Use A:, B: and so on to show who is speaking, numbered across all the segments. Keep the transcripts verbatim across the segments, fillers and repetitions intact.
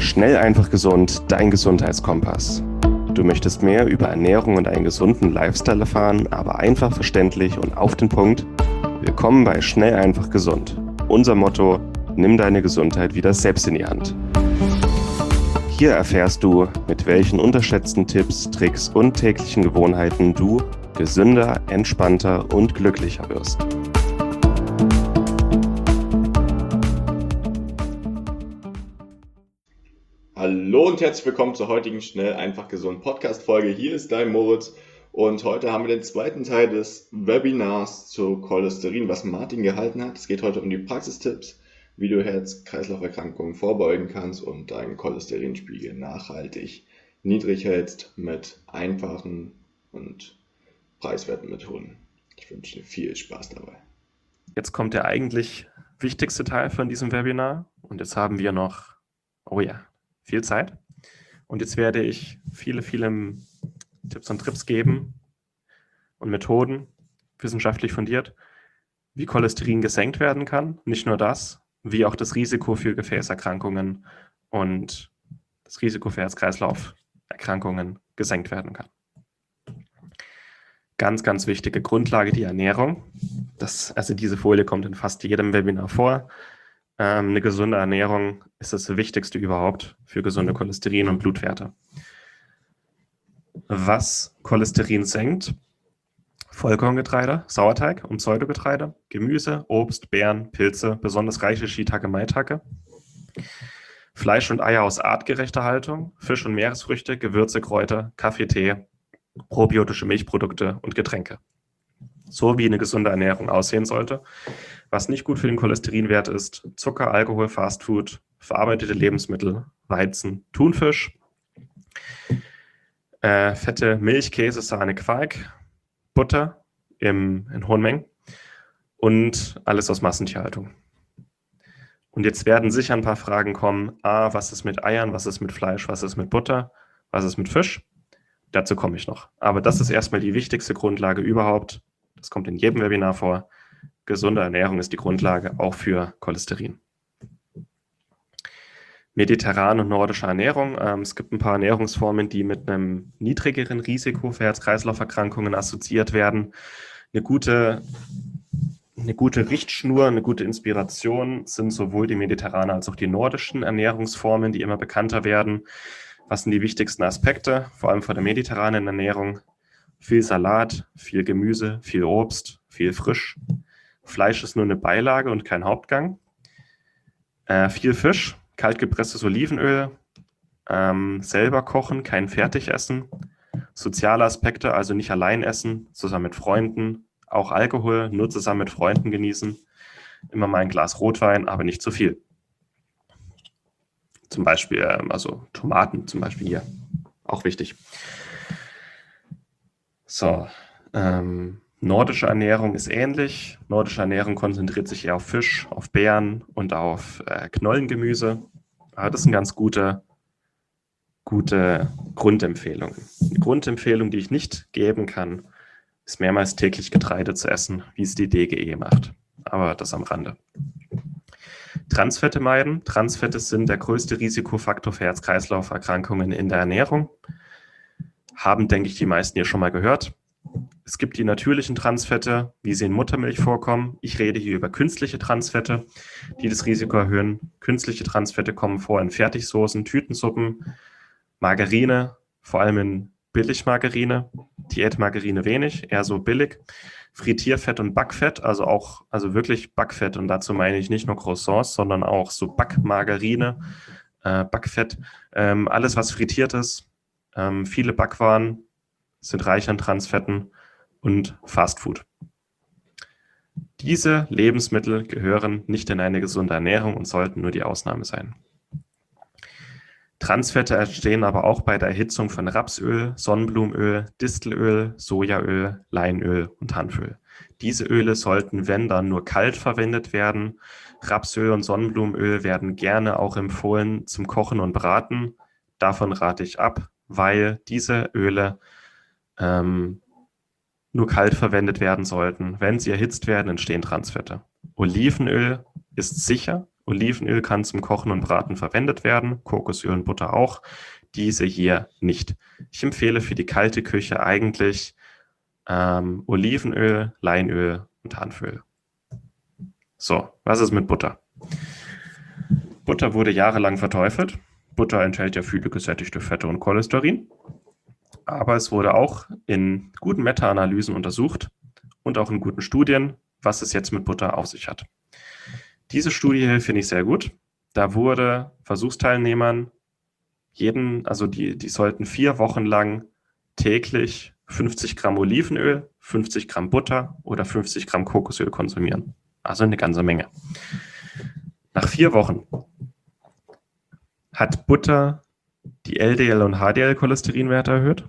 A: Schnell, einfach, gesund, dein Gesundheitskompass. Du möchtest mehr über Ernährung und einen gesunden Lifestyle erfahren, aber einfach verständlich und auf den Punkt? Willkommen bei Schnell, einfach, gesund. Unser Motto: Nimm deine Gesundheit wieder selbst in die Hand. Hier erfährst du, mit welchen unterschätzten Tipps, Tricks und täglichen Gewohnheiten du gesünder, entspannter und glücklicher wirst.
B: Hallo und herzlich willkommen zur heutigen Schnell, einfach, gesund Podcast-Folge. Hier ist dein Moritz und heute haben wir den zweiten Teil des Webinars zu Cholesterin, was Martin gehalten hat. Es geht heute um die Praxistipps, wie du Herz-Kreislauf-Erkrankungen vorbeugen kannst und deinen Cholesterinspiegel nachhaltig niedrig hältst mit einfachen und preiswerten Methoden. Ich wünsche dir viel Spaß dabei.
A: Jetzt kommt der eigentlich wichtigste Teil von diesem Webinar und jetzt haben wir noch, oh ja, viel Zeit. Und jetzt werde ich viele, viele Tipps und Tricks geben und Methoden, wissenschaftlich fundiert, wie Cholesterin gesenkt werden kann. Nicht nur das, wie auch das Risiko für Gefäßerkrankungen und das Risiko für Herz-Kreislauf-Erkrankungen gesenkt werden kann. Ganz, ganz wichtige Grundlage, die Ernährung. Das, also diese Folie kommt in fast jedem Webinar vor. Ähm, eine gesunde Ernährung ist das Wichtigste überhaupt für gesunde Cholesterin- und Blutwerte. Was Cholesterin senkt: Vollkorngetreide, Sauerteig und Pseudogetreide, Gemüse, Obst, Beeren, Pilze, besonders reiche Shiitake, Maitake, Fleisch und Eier aus artgerechter Haltung, Fisch und Meeresfrüchte, Gewürze, Kräuter, Kaffee, Tee, probiotische Milchprodukte und Getränke. So wie eine gesunde Ernährung aussehen sollte. Was nicht gut für den Cholesterinwert ist: Zucker, Alkohol, Fastfood, verarbeitete Lebensmittel, Weizen, Thunfisch, äh, Fette, Milch, Käse, Sahne, Quark, Butter im, in hohen Mengen und alles aus Massentierhaltung. Und jetzt werden sicher ein paar Fragen kommen. Ah, was ist mit Eiern, was ist mit Fleisch, was ist mit Butter, was ist mit Fisch? Dazu komme ich noch. Aber das ist erstmal die wichtigste Grundlage überhaupt. Das kommt in jedem Webinar vor. Gesunde Ernährung ist die Grundlage auch für Cholesterin. Mediterrane und nordische Ernährung. Ähm, es gibt ein paar Ernährungsformen, die mit einem niedrigeren Risiko für Herz-Kreislauf-Erkrankungen assoziiert werden. Eine gute, eine gute Richtschnur, eine gute Inspiration sind sowohl die mediterrane als auch die nordischen Ernährungsformen, die immer bekannter werden. Was sind die wichtigsten Aspekte, vor allem von der mediterranen Ernährung? Viel Salat, viel Gemüse, viel Obst, viel Frisch. Fleisch ist nur eine Beilage und kein Hauptgang. Äh, viel Fisch, kaltgepresstes Olivenöl, ähm, selber kochen, kein Fertigessen. Soziale Aspekte, also nicht allein essen, zusammen mit Freunden. Auch Alkohol nur zusammen mit Freunden genießen. Immer mal ein Glas Rotwein, aber nicht zu viel. Zum Beispiel, also Tomaten zum Beispiel hier, auch wichtig. So, ähm, nordische Ernährung ist ähnlich. Nordische Ernährung konzentriert sich eher auf Fisch, auf Beeren und auf äh, Knollengemüse. Aber das sind ganz gute, gute Grundempfehlungen. Eine Grundempfehlung, die ich nicht geben kann, ist mehrmals täglich Getreide zu essen, wie es die D G E macht. Aber das am Rande. Transfette meiden. Transfette sind der größte Risikofaktor für Herz-Kreislauf-Erkrankungen in der Ernährung. Haben, denke ich, die meisten hier schon mal gehört. Es gibt die natürlichen Transfette, wie sie in Muttermilch vorkommen. Ich rede hier über künstliche Transfette, die das Risiko erhöhen. Künstliche Transfette kommen vor in Fertigsoßen, Tütensuppen, Margarine, vor allem in Billigmargarine, Diätmargarine wenig, eher so billig. Frittierfett und Backfett, also auch, also wirklich Backfett, und dazu meine ich nicht nur Croissants, sondern auch so Backmargarine, äh, Backfett, ähm, alles was frittiert ist. Ähm, viele Backwaren sind reich an Transfetten und Fastfood. Diese Lebensmittel gehören nicht in eine gesunde Ernährung und sollten nur die Ausnahme sein. Transfette entstehen aber auch bei der Erhitzung von Rapsöl, Sonnenblumenöl, Distelöl, Sojaöl, Leinöl und Hanföl. Diese Öle sollten, wenn dann, nur kalt verwendet werden. Rapsöl und Sonnenblumenöl werden gerne auch empfohlen zum Kochen und Braten. Davon rate ich ab, weil diese Öle ähm, nur kalt verwendet werden sollten. Wenn sie erhitzt werden, entstehen Transfette. Olivenöl ist sicher Olivenöl kann zum Kochen und Braten verwendet werden, Kokosöl und Butter auch. Diese hier nicht. Ich empfehle für die kalte Küche eigentlich ähm, Olivenöl, Leinöl und Hanföl. So, was ist mit Butter? Butter wurde jahrelang verteufelt. Butter enthält ja viele gesättigte Fette und Cholesterin. Aber es wurde auch in guten Meta-Analysen untersucht und auch in guten Studien, was es jetzt mit Butter auf sich hat. Diese Studie hier finde ich sehr gut. Da wurde Versuchsteilnehmern jeden, also die, die sollten vier Wochen lang täglich fünfzig Gramm Olivenöl, fünfzig Gramm Butter oder fünfzig Gramm Kokosöl konsumieren. Also eine ganze Menge. Nach vier Wochen hat Butter die L D L- und H D L-Cholesterinwerte erhöht.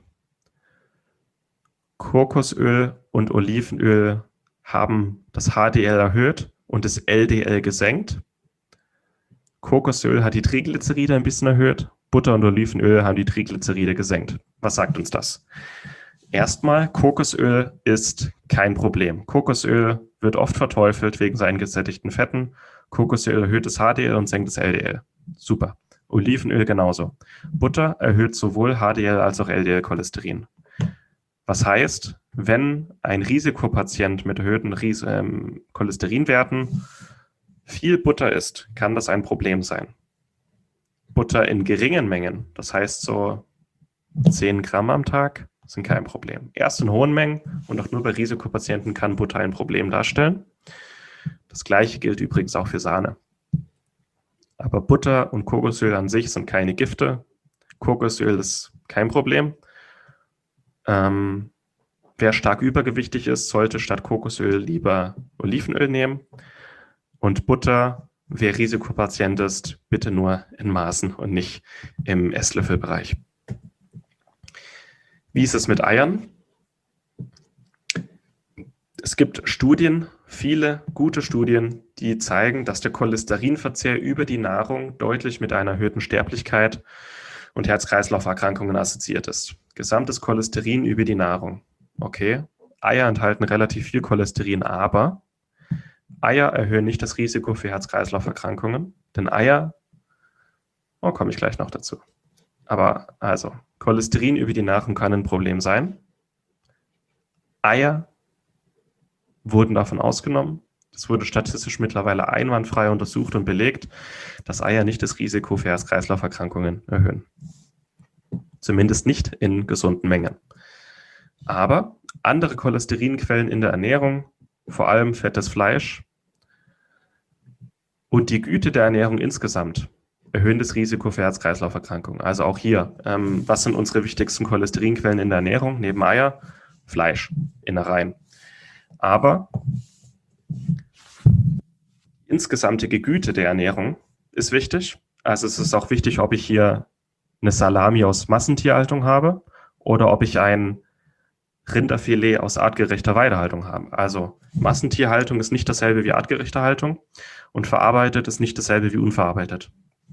A: Kokosöl und Olivenöl haben das H D L erhöht und das L D L gesenkt. Kokosöl hat die Triglyceride ein bisschen erhöht. Butter und Olivenöl haben die Triglyceride gesenkt. Was sagt uns das? Erstmal, Kokosöl ist kein Problem. Kokosöl wird oft verteufelt wegen seinen gesättigten Fetten. Kokosöl erhöht das H D L und senkt das L D L. Super. Olivenöl genauso. Butter erhöht sowohl H D L als auch L D L-Cholesterin. Was heißt, wenn ein Risikopatient mit erhöhten Ries- ähm, Cholesterinwerten viel Butter isst, kann das ein Problem sein. Butter in geringen Mengen, das heißt so zehn Gramm am Tag, sind kein Problem. Erst in hohen Mengen und auch nur bei Risikopatienten kann Butter ein Problem darstellen. Das gleiche gilt übrigens auch für Sahne. Aber Butter und Kokosöl an sich sind keine Gifte. Kokosöl ist kein Problem. Ähm, wer stark übergewichtig ist, sollte statt Kokosöl lieber Olivenöl nehmen. Und Butter, wer Risikopatient ist, bitte nur in Maßen und nicht im Esslöffelbereich. Wie ist es mit Eiern? Es gibt Studien, viele gute Studien, die zeigen, dass der Cholesterinverzehr über die Nahrung deutlich mit einer erhöhten Sterblichkeit und Herz-Kreislauf-Erkrankungen assoziiert ist. Gesamtes Cholesterin über die Nahrung. Okay, Eier enthalten relativ viel Cholesterin, aber Eier erhöhen nicht das Risiko für Herz-Kreislauf-Erkrankungen, denn Eier, oh, komme ich gleich noch dazu. Aber also, Cholesterin über die Nahrung kann ein Problem sein. Eier wurden davon ausgenommen. Es wurde statistisch mittlerweile einwandfrei untersucht und belegt, dass Eier nicht das Risiko für Herz-Kreislauf-Erkrankungen erhöhen. Zumindest nicht in gesunden Mengen. Aber andere Cholesterinquellen in der Ernährung, vor allem fettes Fleisch und die Güte der Ernährung insgesamt, erhöhen das Risiko für Herz-Kreislauf-Erkrankungen. Also auch hier, ähm, was sind unsere wichtigsten Cholesterinquellen in der Ernährung? Neben Eier, Fleisch, Innereien. Aber die insgesamte Güte der Ernährung ist wichtig. Also es ist auch wichtig, ob ich hier eine Salami aus Massentierhaltung habe oder ob ich ein Rinderfilet aus artgerechter Weidehaltung habe. Also Massentierhaltung ist nicht dasselbe wie artgerechte Haltung und verarbeitet ist nicht dasselbe wie unverarbeitet.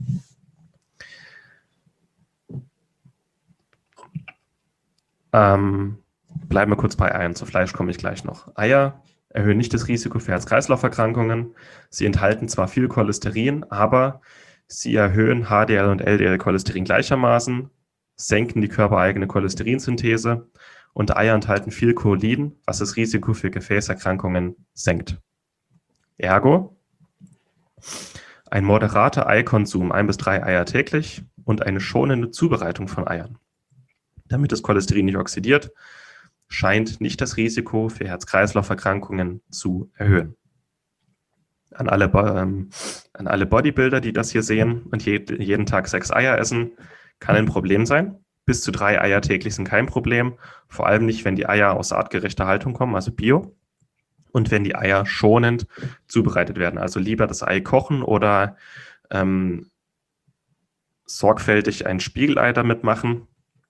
A: Ähm, bleiben wir kurz bei Eiern. Zu Fleisch komme ich gleich noch. Eier erhöhen nicht das Risiko für Herz-Kreislauf-Erkrankungen. Sie enthalten zwar viel Cholesterin, aber sie erhöhen H D L und L D L-Cholesterin gleichermaßen, senken die körpereigene Cholesterinsynthese und Eier enthalten viel Cholin, was das Risiko für Gefäßerkrankungen senkt. Ergo, ein moderater Eikonsum, ein bis drei Eier täglich und eine schonende Zubereitung von Eiern, damit das Cholesterin nicht oxidiert, scheint nicht das Risiko für Herz-Kreislauf-Erkrankungen zu erhöhen. An alle, ähm, an alle Bodybuilder, die das hier sehen und je, jeden Tag sechs Eier essen, kann ein Problem sein. Bis zu drei Eier täglich sind kein Problem, vor allem nicht, wenn die Eier aus artgerechter Haltung kommen, also Bio, und wenn die Eier schonend zubereitet werden. Also lieber das Ei kochen oder ähm, sorgfältig ein Spiegelei damit machen,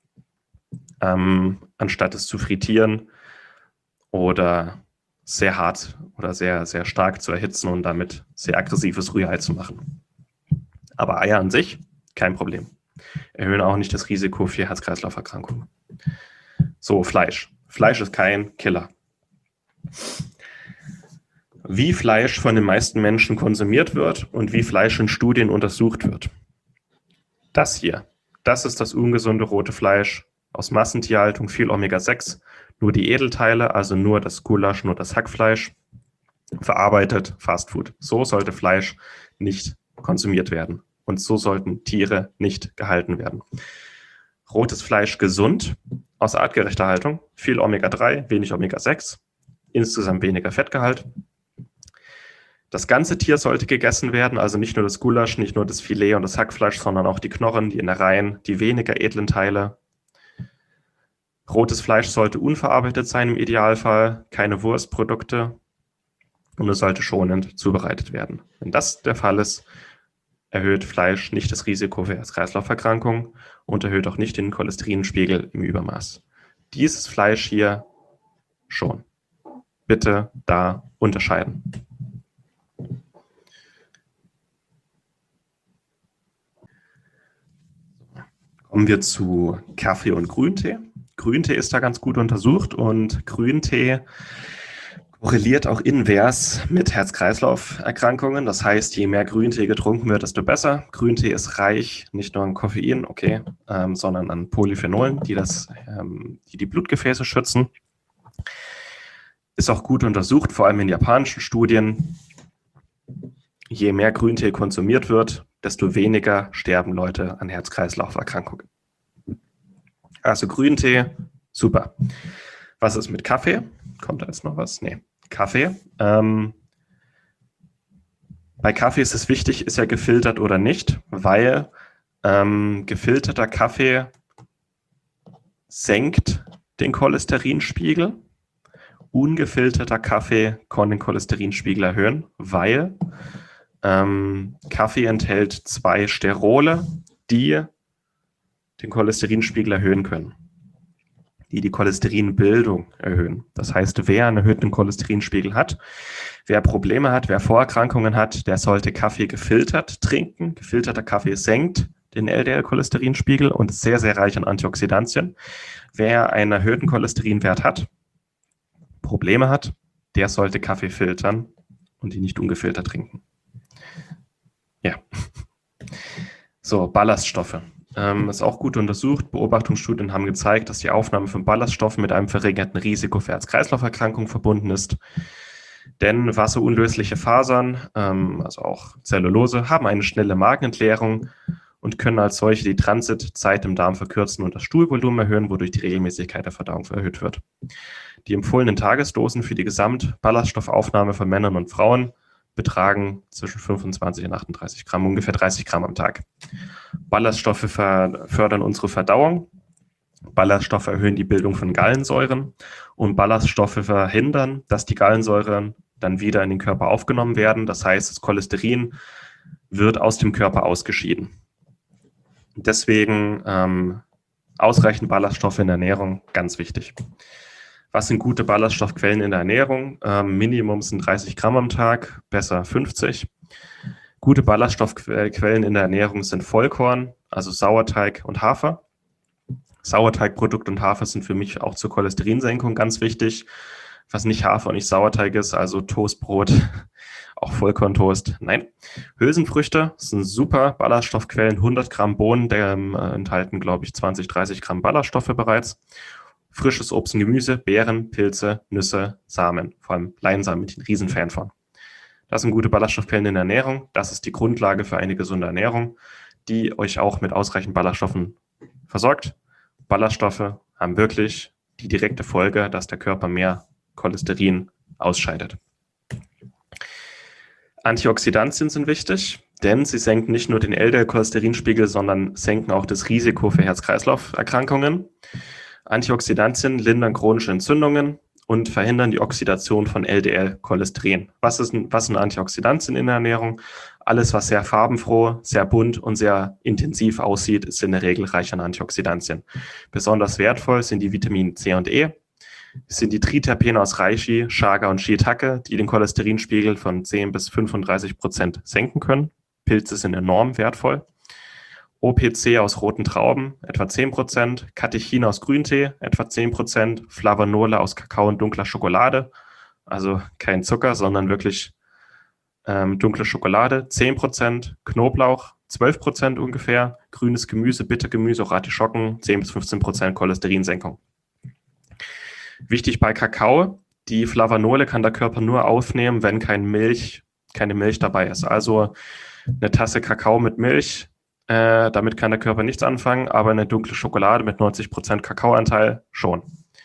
A: ähm, anstatt es zu frittieren oder sehr hart oder sehr, sehr stark zu erhitzen und damit sehr aggressives Rührei zu machen. Aber Eier an sich, kein Problem. Erhöhen auch nicht das Risiko für Herz-Kreislauf-Erkrankungen. So, Fleisch. Fleisch ist kein Killer. wie Fleisch von den meisten Menschen konsumiert wird und wie Fleisch in Studien untersucht wird. Das hier, das ist das ungesunde rote Fleisch aus Massentierhaltung, viel Omega sechs, nur die Edelteile, also nur das Gulasch, nur das Hackfleisch, verarbeitet Fastfood. So sollte Fleisch nicht konsumiert werden und so sollten Tiere nicht gehalten werden. Rotes Fleisch gesund, aus artgerechter Haltung, viel Omega drei, wenig Omega sechs, insgesamt weniger Fettgehalt. Das ganze Tier sollte gegessen werden, also nicht nur das Gulasch, nicht nur das Filet und das Hackfleisch, sondern auch die Knochen, die Innereien, die weniger edlen Teile. Rotes Fleisch sollte unverarbeitet sein im Idealfall, keine Wurstprodukte und es sollte schonend zubereitet werden. Wenn das der Fall ist, erhöht Fleisch nicht das Risiko für Herz-Kreislauf-Erkrankungen und erhöht auch nicht den Cholesterinspiegel im Übermaß. Dieses Fleisch hier schon. Bitte da unterscheiden. Kommen wir zu Kaffee und Grüntee. Grüntee ist da ganz gut untersucht und Grüntee korreliert auch invers mit Herz-Kreislauf-Erkrankungen. Das heißt, je mehr Grüntee getrunken wird, desto besser. Grüntee ist reich nicht nur an Koffein, okay, ähm, sondern an Polyphenolen, die, das, ähm, die die Blutgefäße schützen. Ist auch gut untersucht, vor allem in japanischen Studien. Je mehr Grüntee konsumiert wird, desto weniger sterben Leute an Herz-Kreislauf-Erkrankungen. Also Grüntee, super. Was ist mit Kaffee? Kommt da jetzt noch was? Nee. Kaffee. Ähm, bei Kaffee ist es wichtig, ist er gefiltert oder nicht, weil ähm, gefilterter Kaffee senkt den Cholesterinspiegel. Ungefilterter Kaffee kann den Cholesterinspiegel erhöhen, weil ähm, Kaffee enthält zwei Sterole, die den Cholesterinspiegel erhöhen können, die die Cholesterinbildung erhöhen. Das heißt, wer einen erhöhten Cholesterinspiegel hat, wer Probleme hat, wer Vorerkrankungen hat, der sollte Kaffee gefiltert trinken. Gefilterter Kaffee senkt den L D L-Cholesterinspiegel und ist sehr, sehr reich an Antioxidantien. Wer einen erhöhten Cholesterinwert hat, Probleme hat, der sollte Kaffee filtern und ihn nicht ungefiltert trinken. Ja. So, Ballaststoffe. Ähm, ist auch gut untersucht. Beobachtungsstudien haben gezeigt, dass die Aufnahme von Ballaststoffen mit einem verringerten Risiko für Herz-Kreislauf-Erkrankungen verbunden ist. Denn wasserunlösliche Fasern, ähm, also auch Zellulose, haben eine schnelle Magenentleerung und können als solche die Transitzeit im Darm verkürzen und das Stuhlvolumen erhöhen, wodurch die Regelmäßigkeit der Verdauung erhöht wird. Die empfohlenen Tagesdosen für die Gesamtballaststoffaufnahme von Männern und Frauen betragen zwischen fünfundzwanzig und achtunddreißig Gramm, ungefähr dreißig Gramm am Tag. Ballaststoffe fördern unsere Verdauung, Ballaststoffe erhöhen die Bildung von Gallensäuren und Ballaststoffe verhindern, dass die Gallensäuren dann wieder in den Körper aufgenommen werden. Das heißt, das Cholesterin wird aus dem Körper ausgeschieden. Deswegen ähm, ausreichend Ballaststoffe in der Ernährung, ganz wichtig. Was sind gute Ballaststoffquellen in der Ernährung? Ähm, Minimum sind dreißig Gramm am Tag, besser fünfzig. Gute Ballaststoffquellen in der Ernährung sind Vollkorn, also Sauerteig und Hafer. Sauerteigprodukt und Hafer sind für mich auch zur Cholesterinsenkung ganz wichtig. Was nicht Hafer und nicht Sauerteig ist, also Toastbrot, auch Vollkorntoast, nein. Hülsenfrüchte sind super Ballaststoffquellen, hundert Gramm Bohnen, der äh, enthalten, glaube ich, zwanzig, dreißig Gramm Ballaststoffe bereits. Frisches Obst und Gemüse, Beeren, Pilze, Nüsse, Samen, vor allem Leinsamen, bin ich ein Riesenfan von. Das sind gute Ballaststoffquellen in der Ernährung. Das ist die Grundlage für eine gesunde Ernährung, die euch auch mit ausreichend Ballaststoffen versorgt. Ballaststoffe haben wirklich die direkte Folge, dass der Körper mehr Cholesterin ausscheidet. Antioxidantien sind wichtig, denn sie senken nicht nur den L D L-Cholesterinspiegel, sondern senken auch das Risiko für Herz-Kreislauf-Erkrankungen. Antioxidantien lindern chronische Entzündungen und verhindern die Oxidation von L D L-Cholesterin. Was, ist, was sind Antioxidantien in der Ernährung? Alles, was sehr farbenfroh, sehr bunt und sehr intensiv aussieht, ist in der Regel reich an Antioxidantien. Besonders wertvoll sind die Vitamine C und E. Es sind die Triterpene aus Reishi, Chaga und Shiitake, die den Cholesterinspiegel von zehn bis fünfunddreißig Prozent senken können. Pilze sind enorm wertvoll. O P C aus roten Trauben, etwa zehn Prozent, Katechin aus Grüntee, etwa zehn Prozent, Flavonole aus Kakao und dunkler Schokolade, also kein Zucker, sondern wirklich ähm, dunkle Schokolade, zehn Prozent, Knoblauch, zwölf Prozent ungefähr, grünes Gemüse, Bittergemüse, auch Artischocken, zehn bis fünfzehn Prozent Cholesterinsenkung. Wichtig bei Kakao, die Flavanole kann der Körper nur aufnehmen, wenn kein Milch, keine Milch dabei ist. Also eine Tasse Kakao mit Milch, äh, damit kann der Körper nichts anfangen, aber eine dunkle Schokolade mit neunzig Prozent Kakaoanteil schon.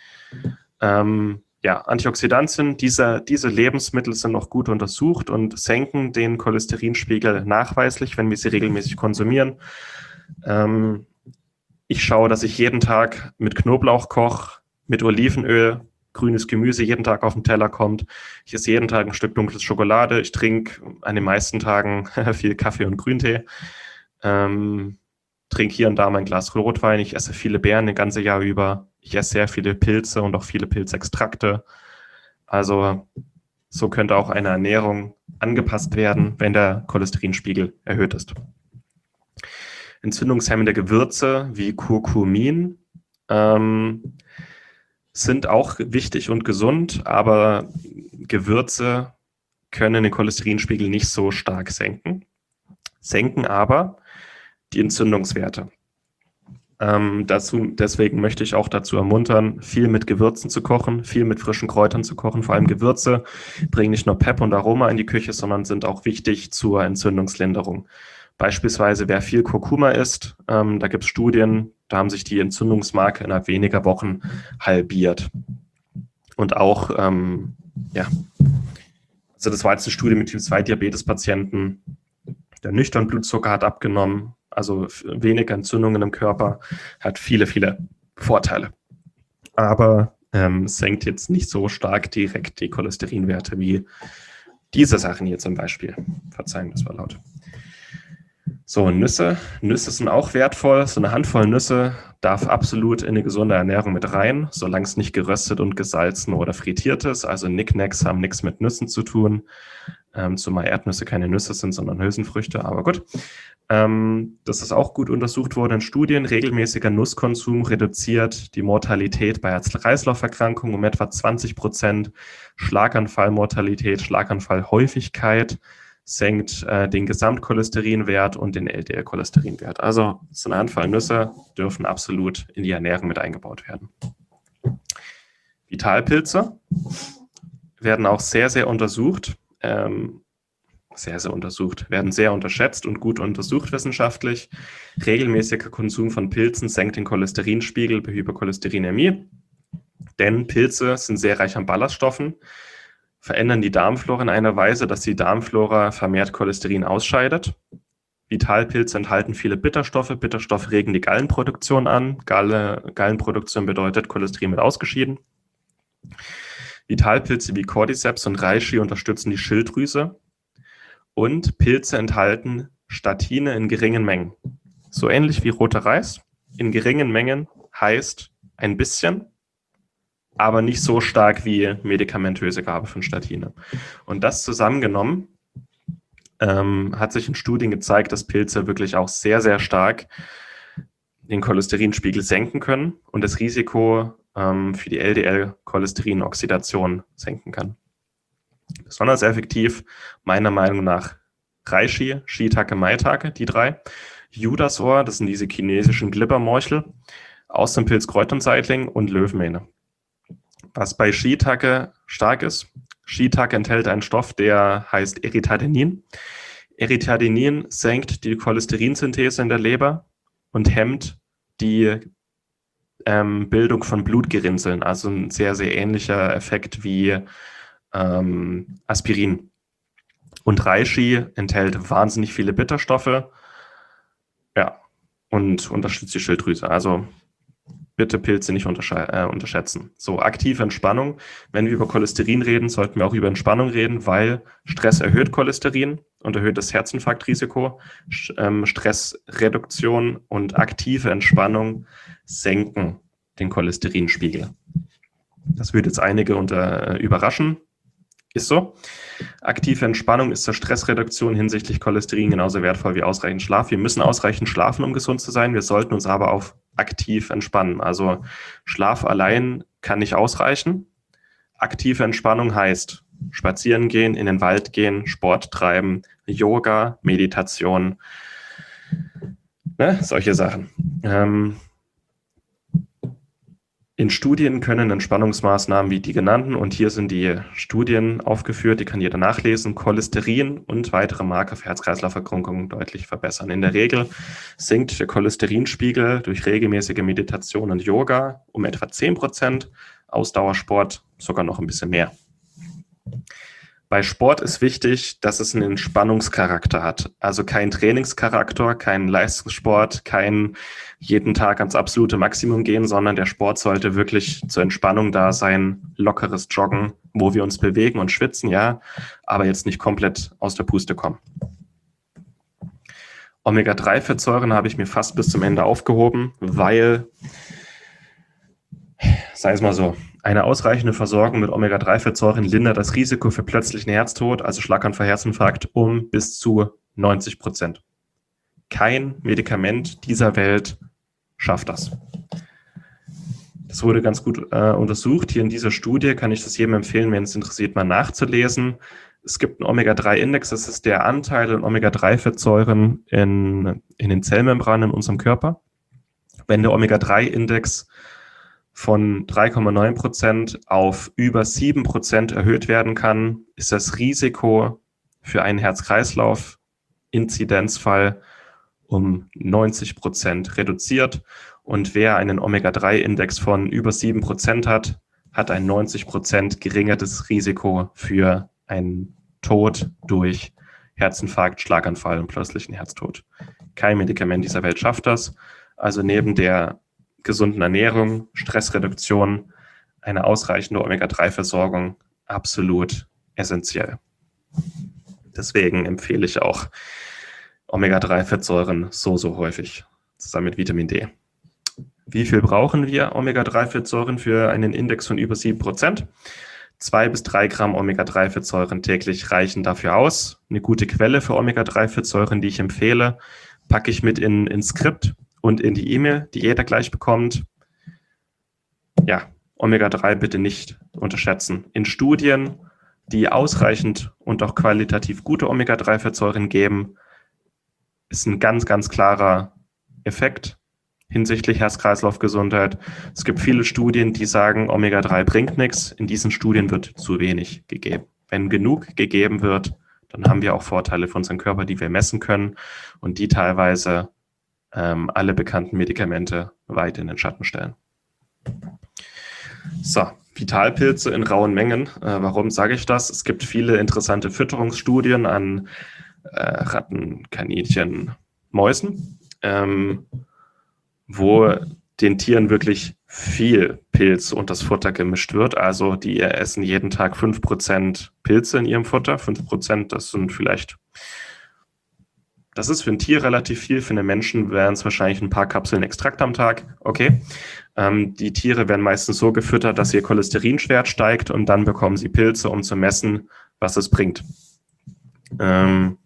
A: Ähm, ja, Antioxidantien, diese, diese Lebensmittel sind noch gut untersucht und senken den Cholesterinspiegel nachweislich, wenn wir sie regelmäßig konsumieren. Ähm, ich schaue, dass ich jeden Tag mit Knoblauch koche, mit Olivenöl, grünes Gemüse jeden Tag auf den Teller kommt. Ich esse jeden Tag ein Stück dunkles Schokolade. Ich trinke an den meisten Tagen viel Kaffee und Grüntee. Ähm, trinke hier und da mein Glas Rotwein. Ich esse viele Beeren das ganze Jahr über. Ich esse sehr viele Pilze und auch viele Pilzextrakte. Also so könnte auch eine Ernährung angepasst werden, wenn der Cholesterinspiegel erhöht ist. Entzündungshemmende Gewürze wie Curcumin ähm, sind auch wichtig und gesund, aber Gewürze können den Cholesterinspiegel nicht so stark senken, senken aber die Entzündungswerte. Ähm, dazu, deswegen möchte ich auch dazu ermuntern, viel mit Gewürzen zu kochen, viel mit frischen Kräutern zu kochen. Vor allem Gewürze bringen nicht nur Pep und Aroma in die Küche, sondern sind auch wichtig zur Entzündungslinderung. Beispielsweise, wer viel Kurkuma isst, ähm, da gibt es Studien, da haben sich die Entzündungsmarke innerhalb weniger Wochen halbiert. Und auch, ähm, ja, also das war jetzt eine Studie mit Typ zwei Diabetes-Patienten. Der nüchtern Blutzucker hat abgenommen, also weniger Entzündungen im Körper, hat viele, viele Vorteile. Aber ähm, senkt jetzt nicht so stark direkt die Cholesterinwerte wie diese Sachen hier zum Beispiel. Verzeihen, das war laut. So, Nüsse. Nüsse sind auch wertvoll. So eine Handvoll Nüsse darf absolut in eine gesunde Ernährung mit rein, solange es nicht geröstet und gesalzen oder frittiert ist. Also Nicknacks haben nichts mit Nüssen zu tun, ähm, zumal Erdnüsse keine Nüsse sind, sondern Hülsenfrüchte. Aber gut, ähm, das ist auch gut untersucht worden in Studien. Regelmäßiger Nusskonsum reduziert die Mortalität bei Herz-Kreislauf-Erkrankungen um etwa zwanzig Prozent, Schlaganfallmortalität, Schlaganfallhäufigkeit, senkt äh, den Gesamtcholesterinwert und den L D L-Cholesterinwert. Also so eine Handvoll Nüsse dürfen absolut in die Ernährung mit eingebaut werden. Vitalpilze werden auch sehr, sehr untersucht. Ähm, sehr, sehr untersucht, werden sehr unterschätzt und gut untersucht wissenschaftlich. Regelmäßiger Konsum von Pilzen senkt den Cholesterinspiegel bei Hypercholesterinämie, denn Pilze sind sehr reich an Ballaststoffen, verändern die Darmflora in einer Weise, dass die Darmflora vermehrt Cholesterin ausscheidet. Vitalpilze enthalten viele Bitterstoffe. Bitterstoffe regen die Gallenproduktion an. Galle, Gallenproduktion bedeutet, Cholesterin wird ausgeschieden. Vitalpilze wie Cordyceps und Reishi unterstützen die Schilddrüse. Und Pilze enthalten Statine in geringen Mengen. So ähnlich wie roter Reis. In geringen Mengen heißt ein bisschen, aber nicht so stark wie medikamentöse Gabe von Statine. Und das zusammengenommen ähm, hat sich in Studien gezeigt, dass Pilze wirklich auch sehr, sehr stark den Cholesterinspiegel senken können und das Risiko ähm, für die L D L-Cholesterinoxidation senken kann. Besonders effektiv, meiner Meinung nach, Reishi, Shiitake, Maitake, die drei. Judasohr, das sind diese chinesischen Glibbermorchel, Austernpilz, Kräuterseitling und Löwenmähne. Was bei Shiitake stark ist, Shiitake enthält einen Stoff, der heißt Erythadinin. Erythadinin senkt die Cholesterinsynthese in der Leber und hemmt die ähm, Bildung von Blutgerinnseln, also ein sehr, sehr ähnlicher Effekt wie ähm, Aspirin. Und Reishi enthält wahnsinnig viele Bitterstoffe, ja, und unterstützt die Schilddrüse. Also bitte Pilze nicht äh, unterschätzen. So, aktive Entspannung. Wenn wir über Cholesterin reden, sollten wir auch über Entspannung reden, weil Stress erhöht Cholesterin und erhöht das Herzinfarktrisiko. Ähm, Stressreduktion und aktive Entspannung senken den Cholesterinspiegel. Das würde jetzt einige unter, äh, überraschen. Ist so. Aktive Entspannung ist zur Stressreduktion hinsichtlich Cholesterin genauso wertvoll wie ausreichend Schlaf. Wir müssen ausreichend schlafen, um gesund zu sein. Wir sollten uns aber auf aktiv entspannen. Also Schlaf allein kann nicht ausreichen. Aktive Entspannung heißt spazieren gehen, in den Wald gehen, Sport treiben, Yoga, Meditation, ne, solche Sachen. Ähm, in Studien können Entspannungsmaßnahmen wie die genannten, und hier sind die Studien aufgeführt, die kann jeder nachlesen, Cholesterin und weitere Marker für Herz-Kreislauf-Erkrankungen deutlich verbessern. In der Regel sinkt der Cholesterinspiegel durch regelmäßige Meditation und Yoga um etwa zehn Prozent, Ausdauersport sogar noch ein bisschen mehr. Bei Sport ist wichtig, dass es einen Entspannungscharakter hat. Also kein Trainingscharakter, kein Leistungssport, kein jeden Tag ans absolute Maximum gehen, sondern der Sport sollte wirklich zur Entspannung da sein. Lockeres Joggen, wo wir uns bewegen und schwitzen, ja, aber jetzt nicht komplett aus der Puste kommen. Omega drei Fettsäuren habe ich mir fast bis zum Ende aufgehoben, weil, sei es mal so, eine ausreichende Versorgung mit Omega drei Fettsäuren lindert das Risiko für plötzlichen Herztod, also Schlaganfall, Herzinfarkt, um bis zu neunzig Prozent. Kein Medikament dieser Welt schafft das. Das wurde ganz gut äh, untersucht. Hier in dieser Studie kann ich das jedem empfehlen, wenn es interessiert, mal nachzulesen. Es gibt einen Omega drei Index, das ist der Anteil an Omega drei Fettsäuren in, in den Zellmembranen in unserem Körper. Wenn der Omega drei Index von drei Komma neun Prozent auf über sieben Prozent erhöht werden kann, ist das Risiko für einen Herz-Kreislauf-Inzidenzfall um neunzig Prozent reduziert. Und wer einen Omega drei Index von über sieben Prozent hat, hat ein neunzig Prozent geringeres Risiko für einen Tod durch Herzinfarkt, Schlaganfall und plötzlichen Herztod. Kein Medikament dieser Welt schafft das. Also neben der gesunden Ernährung, Stressreduktion, eine ausreichende Omega drei Versorgung absolut essentiell. Deswegen empfehle ich auch Omega drei Fettsäuren so, so häufig, zusammen mit Vitamin D. Wie viel brauchen wir Omega drei Fettsäuren für einen Index von über sieben Prozent? Zwei bis drei Gramm Omega drei Fettsäuren täglich reichen dafür aus. Eine gute Quelle für Omega drei Fettsäuren, die ich empfehle, packe ich mit in, ins Skript und in die E-Mail, die jeder gleich bekommt. Ja, Omega drei bitte nicht unterschätzen. In Studien, die ausreichend und auch qualitativ gute Omega drei Fettsäuren geben, ist ein ganz, ganz klarer Effekt hinsichtlich Herz-Kreislauf-Gesundheit. Es gibt viele Studien, die sagen, Omega drei bringt nichts. In diesen Studien wird zu wenig gegeben. Wenn genug gegeben wird, dann haben wir auch Vorteile für unseren Körper, die wir messen können und die teilweise ähm, alle bekannten Medikamente weit in den Schatten stellen. So, Vitalpilze in rauen Mengen. Äh, warum sage ich das? Es gibt viele interessante Fütterungsstudien an äh, Ratten, Kaninchen, Mäusen, ähm, wo den Tieren wirklich viel Pilz und das Futter gemischt wird. Also die essen jeden Tag fünf Prozent Pilze in ihrem Futter. fünf Prozent, das sind vielleicht, das ist für ein Tier relativ viel. Für einen Menschen wären es wahrscheinlich ein paar Kapseln Extrakt am Tag. Okay. Ähm, die Tiere werden meistens so gefüttert, dass ihr Cholesterinwert steigt und dann bekommen sie Pilze, um zu messen, was es bringt. Ähm,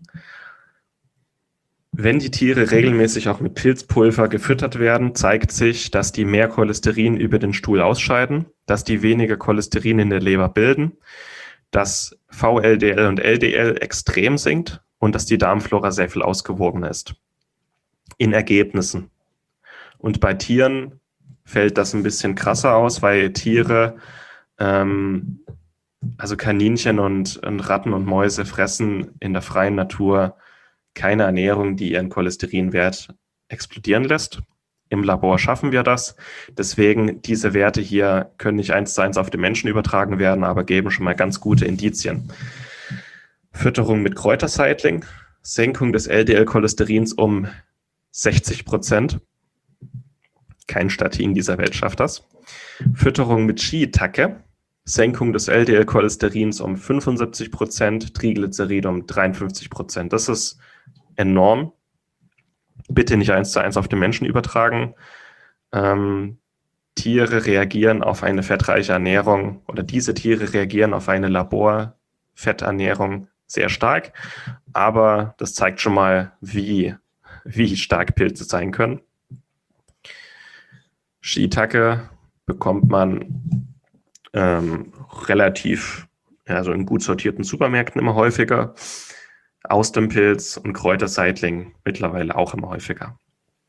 A: Wenn die Tiere regelmäßig auch mit Pilzpulver gefüttert werden, zeigt sich, dass die mehr Cholesterin über den Stuhl ausscheiden, dass die weniger Cholesterin in der Leber bilden, dass V L D L und L D L extrem sinkt und dass die Darmflora sehr viel ausgewogener ist. In Ergebnissen. Und bei Tieren fällt das ein bisschen krasser aus, weil Tiere, ähm, also Kaninchen und, und Ratten und Mäuse fressen in der freien Natur keine Ernährung, die ihren Cholesterinwert explodieren lässt. Im Labor schaffen wir das. Deswegen, diese Werte hier können nicht eins zu eins auf den Menschen übertragen werden, aber geben schon mal ganz gute Indizien. Fütterung mit Kräuterseitling, Senkung des L D L-Cholesterins um sechzig Prozent. Kein Statin dieser Welt schafft das. Fütterung mit Shiitake, Senkung des L D L-Cholesterins um fünfundsiebzig Prozent, Triglycerid um dreiundfünfzig Prozent. Das ist enorm. Bitte nicht eins zu eins auf den Menschen übertragen. Ähm, Tiere reagieren auf eine fettreiche Ernährung oder diese Tiere reagieren auf eine Laborfetternährung sehr stark, aber das zeigt schon mal, wie, wie stark Pilze sein können. Shiitake bekommt man ähm, relativ, also in gut sortierten Supermärkten immer häufiger. Austernpilz und Kräuterseitling mittlerweile auch immer häufiger.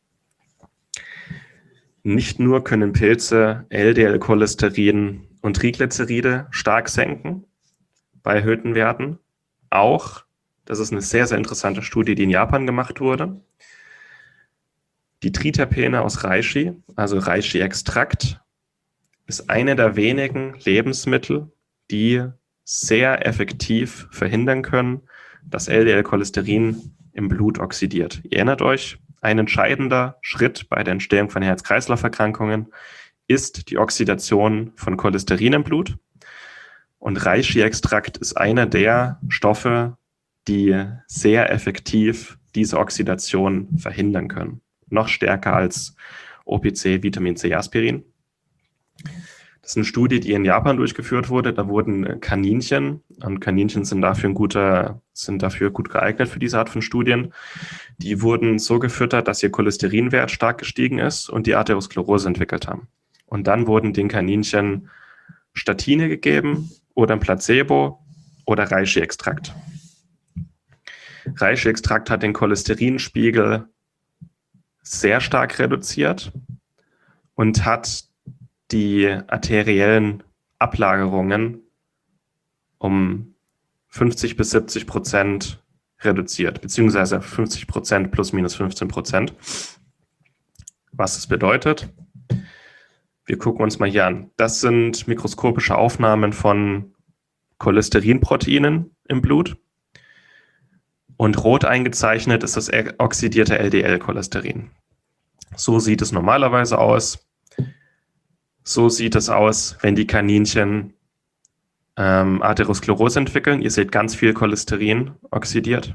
A: Nicht nur können Pilze L D L-Cholesterin und Triglyceride stark senken bei erhöhten Werten, auch, das ist eine sehr, sehr interessante Studie, die in Japan gemacht wurde, die Triterpene aus Reishi, also Reishi-Extrakt, ist eine der wenigen Lebensmittel, die sehr effektiv verhindern können, dass L D L-Cholesterin im Blut oxidiert. Ihr erinnert euch, ein entscheidender Schritt bei der Entstehung von Herz-Kreislauf-Erkrankungen ist die Oxidation von Cholesterin im Blut. Und Reishi-Extrakt ist einer der Stoffe, die sehr effektiv diese Oxidation verhindern können. Noch stärker als O P C, Vitamin C, Aspirin. Das ist eine Studie, die in Japan durchgeführt wurde. Da wurden Kaninchen, und Kaninchen sind dafür, ein guter, sind dafür gut geeignet für diese Art von Studien, die wurden so gefüttert, dass ihr Cholesterinwert stark gestiegen ist und die Arteriosklerose entwickelt haben. Und dann wurden den Kaninchen Statine gegeben oder ein Placebo oder Reishi-Extrakt. Reishi-Extrakt hat den Cholesterinspiegel sehr stark reduziert und hat die arteriellen Ablagerungen um fünfzig bis siebzig Prozent reduziert, beziehungsweise fünfzig Prozent plus minus fünfzehn Prozent. Was das bedeutet, wir gucken uns mal hier an. Das sind mikroskopische Aufnahmen von Cholesterinproteinen im Blut. Und rot eingezeichnet ist das oxidierte L D L-Cholesterin. So sieht es normalerweise aus. So sieht es aus, wenn die Kaninchen ähm, Arteriosklerose entwickeln. Ihr seht ganz viel Cholesterin oxidiert.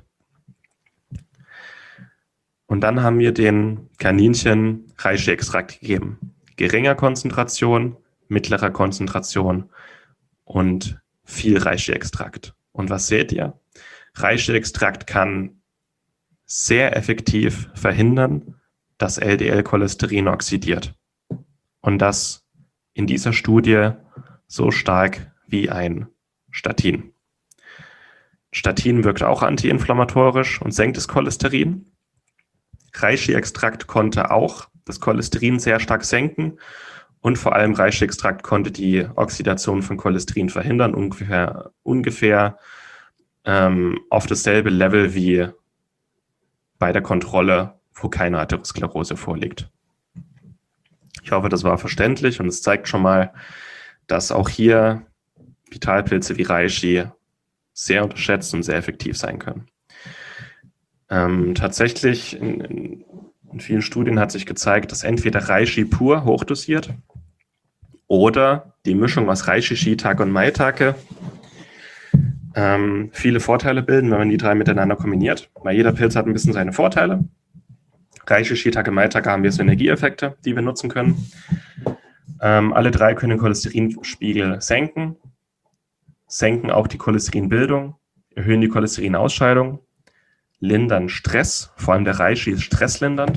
A: Und dann haben wir den Kaninchen Reishi-Extrakt gegeben. Geringer Konzentration, mittlerer Konzentration und viel Reishi-Extrakt. Und was seht ihr? Reishi-Extrakt kann sehr effektiv verhindern, dass L D L-Cholesterin oxidiert. Und das in dieser Studie so stark wie ein Statin. Statin wirkt auch antiinflammatorisch und senkt das Cholesterin. Reishi-Extrakt konnte auch das Cholesterin sehr stark senken und vor allem Reishi-Extrakt konnte die Oxidation von Cholesterin verhindern, ungefähr, ungefähr ähm, auf dasselbe Level wie bei der Kontrolle, wo keine Arteriosklerose vorliegt. Ich hoffe, das war verständlich und es zeigt schon mal, dass auch hier Vitalpilze wie Reishi sehr unterschätzt und sehr effektiv sein können. Ähm, tatsächlich in, in, in vielen Studien hat sich gezeigt, dass entweder Reishi pur hochdosiert oder die Mischung aus Reishi, Shiitake und Maitake ähm, viele Vorteile bilden, wenn man die drei miteinander kombiniert. Weil jeder Pilz hat ein bisschen seine Vorteile. Reishi, Shiitake, Maitake haben wir Synergieeffekte, die wir nutzen können. Ähm, alle drei können den Cholesterinspiegel senken, senken auch die Cholesterinbildung, erhöhen die Cholesterinausscheidung, lindern Stress, vor allem der Reishi ist stresslindernd,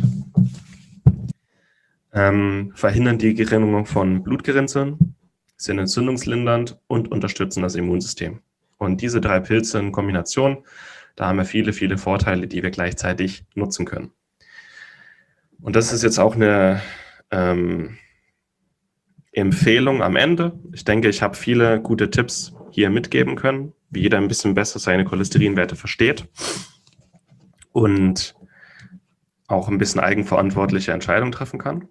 A: ähm, verhindern die Gerinnung von Blutgerinnseln, sind entzündungslindernd und unterstützen das Immunsystem. Und diese drei Pilze in Kombination, da haben wir viele, viele Vorteile, die wir gleichzeitig nutzen können. Und das ist jetzt auch eine ähm, Empfehlung am Ende. Ich denke, ich habe viele gute Tipps hier mitgeben können, wie jeder ein bisschen besser seine Cholesterinwerte versteht und auch ein bisschen eigenverantwortliche Entscheidungen treffen kann.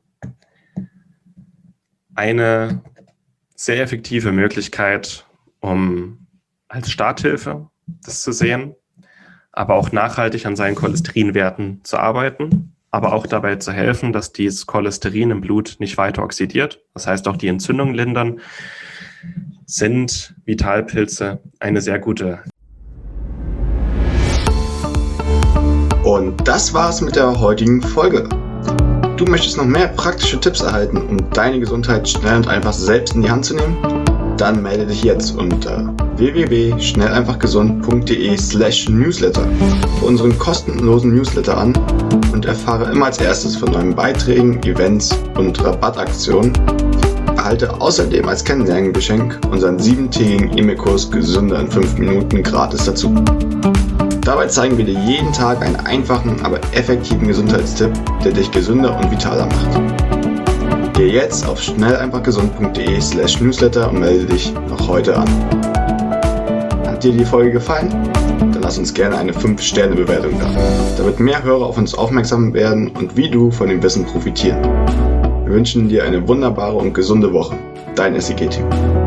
A: Eine sehr effektive Möglichkeit, um als Starthilfe das zu sehen, aber auch nachhaltig an seinen Cholesterinwerten zu arbeiten, aber auch dabei zu helfen, dass dieses Cholesterin im Blut nicht weiter oxidiert, das heißt auch die Entzündung lindern, sind Vitalpilze eine sehr gute.
B: Und das war's mit der heutigen Folge. Du möchtest noch mehr praktische Tipps erhalten, um deine Gesundheit schnell und einfach selbst in die Hand zu nehmen? Dann melde dich jetzt unter w w w punkt schnell einfach gesund punkt d e slash newsletter für unseren kostenlosen Newsletter an und erfahre immer als erstes von neuen Beiträgen, Events und Rabattaktionen. erhalte außerdem als Kennenlerngeschenk unseren siebentägigen E-Mail-Kurs Gesünder in fünf Minuten gratis dazu. Dabei zeigen wir dir jeden Tag einen einfachen, aber effektiven Gesundheitstipp, der dich gesünder und vitaler macht. Geh jetzt auf schnell einfach gesund punkt de slash newsletter und melde dich noch heute an. Hat dir die Folge gefallen? Dann lass uns gerne eine fünf Sterne Bewertung da, damit mehr Hörer auf uns aufmerksam werden und wie du von dem Wissen profitieren. Wir wünschen dir eine wunderbare und gesunde Woche. Dein S E G-Team.